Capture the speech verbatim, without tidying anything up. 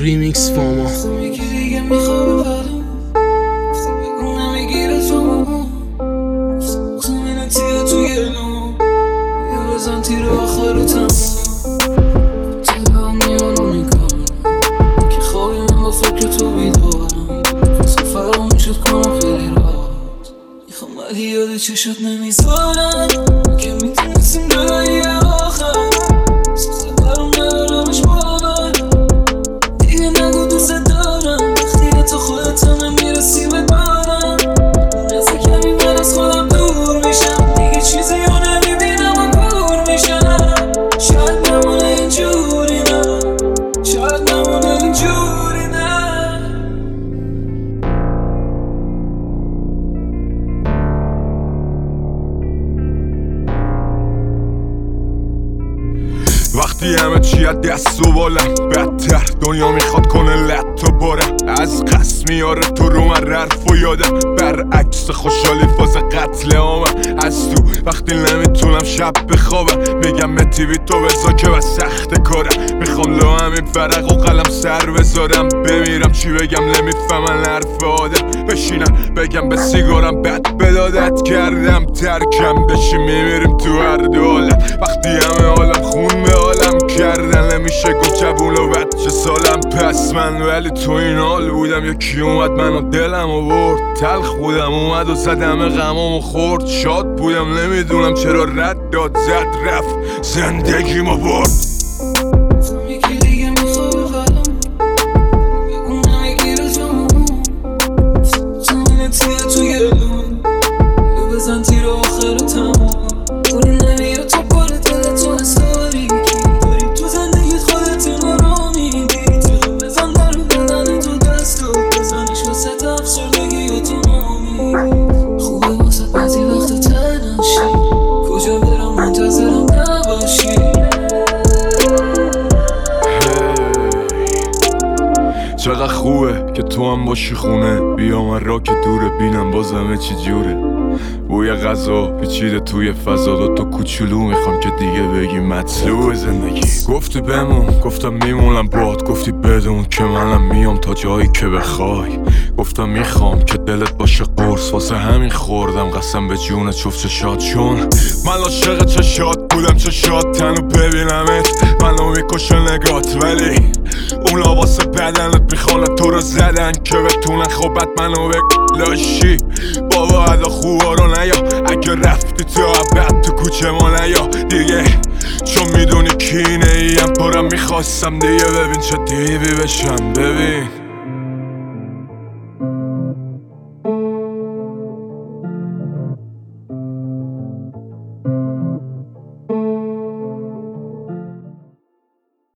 ریمیکس فاما یکی دیگه میخوابه قلم گفتی بگو نمیگیره تو گفتم اینه تیه تو گلوم یا بزن تیر آخر رو تمام تلم میانو نگارم که خوابی من با فکر تو بیدارم خواستم فراموشت کنم خیلی راحت میخوام ولی یاد چشات نمیذارم که میتونستیم جایی آخر سخته برام ندارمش باور دیگه نگو دوست دارم وقتی تو خودت هم نمیرسی به بارم نزد کمی من از خودم دور میشم دیگه چیزی رو نمیبینم و گور میشم شاید نمونه اینجوری نه شاید نمونه اینجوری نه وقتی همه چی از دست و بالم بدتر دنیا میخواد کنه لط و باره از قصد میاره تو رو من ررف و یادم برعکس خوشحالی فاز قتل عامم از تو وقتی نمیتونم شب بخوابم میگم متیوی تو بزا که بس سخت کارم میخوام لو همین فرق و قلم سر بذارم بمیرم چی بگم نمیفهمن حرف آدم بشینم بگم به سیگارم بد بدادت کردم ترکم بشی میمیریم تو هر دو حالت وقتی همه حالم خون به حالم کردن نمیشه گفت جوون و بچه سالم پس من ولی تو این حال بودم یکی اومد منو دلم و برد تلخ بودم اومد و زدم غمامو خورد شاد بودم نمیدونم چرا رد داد زد رفت زندگیمو برد یکی دیگه میخوابه قلم بگو نمیگیره تو گفتم اینه تیه تو گلوم یا بزن تیر آخر تمام دوری نمیاد تو پر دلت تو حساری داری تو زندگیت خودت رو میدی تیغ بزن در بدن تو دستو بزنش واسه افسردگی یا تو نامی خوبه واسه بعضی وقتا تنشی کجا برم منتظرم نباشی چقدر خوبه که تو هم باشی خونه بیا من را که دوره بینم باز همه چی جوره بوی غذا پیچیده توی فضا دو تا کوچولو میخوام که دیگه بگی مطلوب زندگی گفتی بمون گفتم میمونم باد گفتی بدون که منم میام تا جایی که بخوای گفتم میخوام که دلت باشه قرص واسه همین خوردم قسم به جون چفت چشات چون من عاشق چشات بودم چشات تنو ببینمت منو میکشه نگات ولی اونا واسه بدنت میخوان تو رو زدن که بتونن خوبت منو بلاشی بابا ادا خوبا رو نیا اگه رفتی تو عبد تو کوچه ما نیا دیگه چون میدونی کی نیم پارم میخواستم دیگه ببین چه دیوی بشم ببین